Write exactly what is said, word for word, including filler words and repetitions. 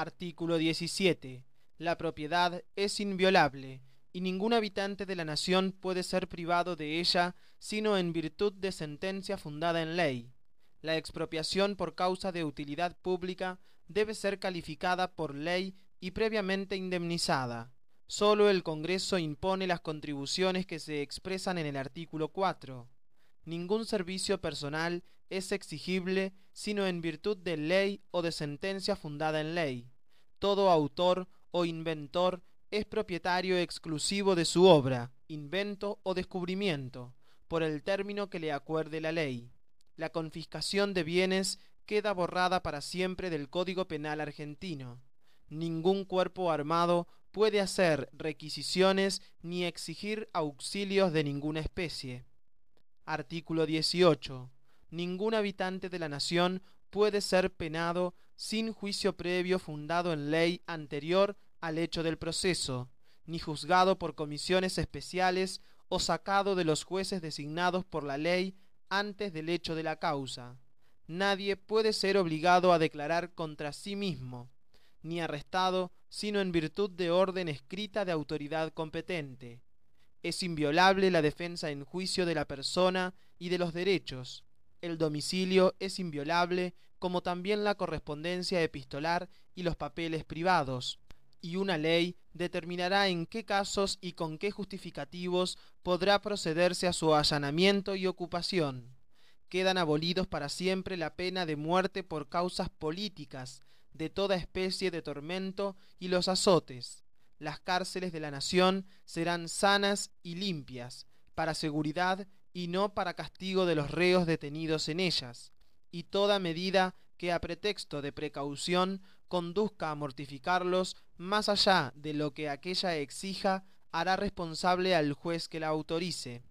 Artículo diecisiete. La propiedad es inviolable, y ningún habitante de la nación puede ser privado de ella, sino en virtud de sentencia fundada en ley. La expropiación por causa de utilidad pública debe ser calificada por ley y previamente indemnizada. Sólo el Congreso impone las contribuciones que se expresan en el artículo cuatro. Ningún servicio personal es exigible sino en virtud de ley o de sentencia fundada en ley. Todo autor o inventor es propietario exclusivo de su obra, invento o descubrimiento, por el término que le acuerde la ley. La confiscación de bienes queda borrada para siempre del Código Penal argentino. Ningún cuerpo armado puede hacer requisiciones ni exigir auxilios de ninguna especie. Artículo dieciocho. Ningún habitante de la nación puede ser penado sin juicio previo fundado en ley anterior al hecho del proceso, ni juzgado por comisiones especiales o sacado de los jueces designados por la ley antes del hecho de la causa. Nadie puede ser obligado a declarar contra sí mismo, ni arrestado sino en virtud de orden escrita de autoridad competente. Es inviolable la defensa en juicio de la persona y de los derechos. El domicilio es inviolable, como también la correspondencia epistolar y los papeles privados, y una ley determinará en qué casos y con qué justificativos podrá procederse a su allanamiento y ocupación. Quedan abolidos para siempre la pena de muerte por causas políticas, de toda especie de tormento y los azotes. Las cárceles de la nación serán sanas y limpias, para seguridad y no para castigo de los reos detenidos en ellas, y toda medida que a pretexto de precaución conduzca a mortificarlos más allá de lo que aquella exija hará responsable al juez que la autorice.